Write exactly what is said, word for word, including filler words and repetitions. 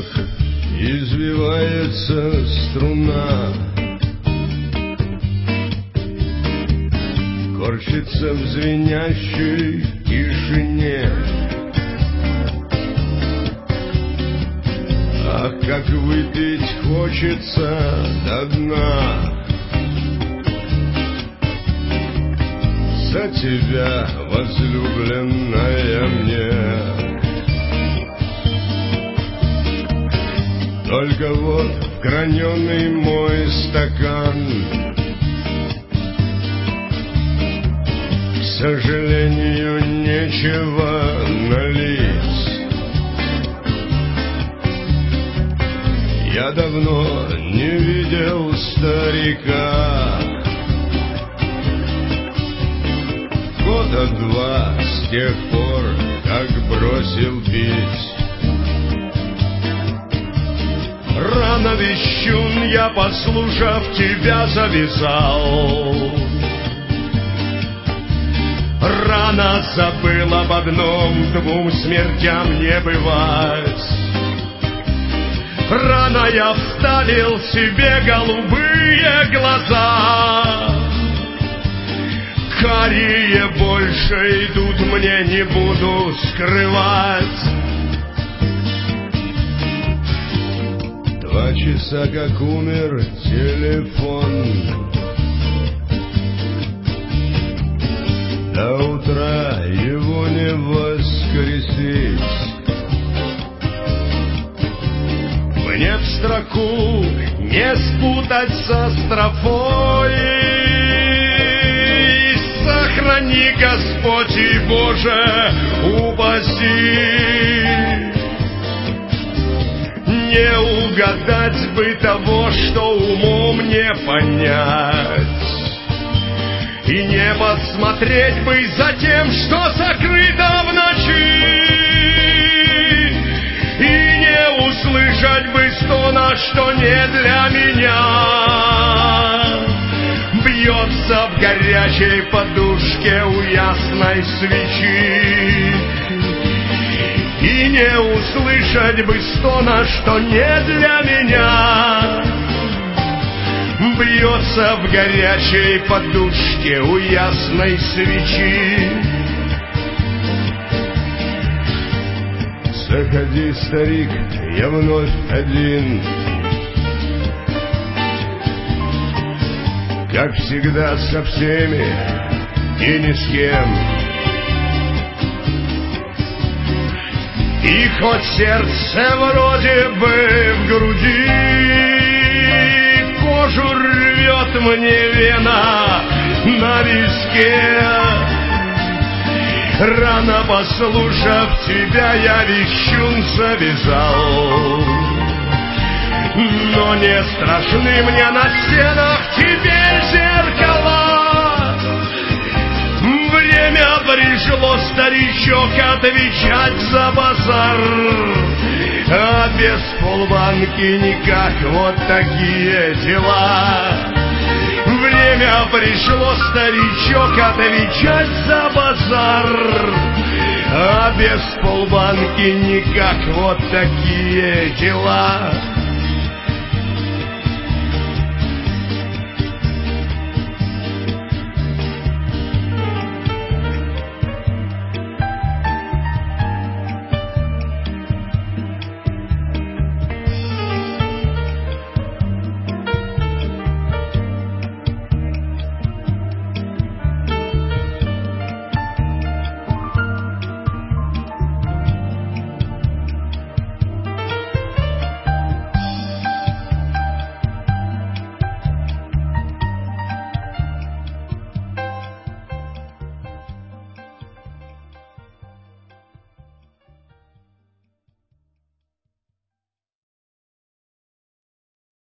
пальцах извивается струна, корчится в звенящей тишине. Ах, как выпить хочется до дна за тебя, возлюбленная мне. Только вот в граненый мой стакан, к сожалению, нечего налить. Я давно не видел старика, года два с тех пор, как бросил пить. Рано, вещун, я, послушав тебя, завязал. Рано забыл об одном, двум смертям не бывать. Рано я вставил себе голубые глаза. Карие больше идут, мне не буду скрывать. Два часа как умер телефон, до утра его не воскресить. Мне в строку не спутать со строфой. Сохрани, Господь, и, Боже, упаси. Не угадать бы того, что умом не понять, и не подсмотреть бы за тем, что сокрыто в ночи, и не услышать бы стона, что не для меня. Бьется в горячей подушке у ясной свечи, и не услышать бы стона, что не для меня. Бьется в горячей подушке у ясной свечи. Заходи, старик, я вновь один, как всегда со всеми и ни с кем. И хоть сердце вроде бы в груди, кожу рвет мне вена на виске. Рано, послушав тебя, я, вещун, завязал. Но не страшны мне на стенах теперь зеркала. Время пришло, старичок, отвечать за базар, а без полбанки никак, вот такие дела. Время пришло, старичок, отвечать за базар, а без полбанки никак, вот такие дела.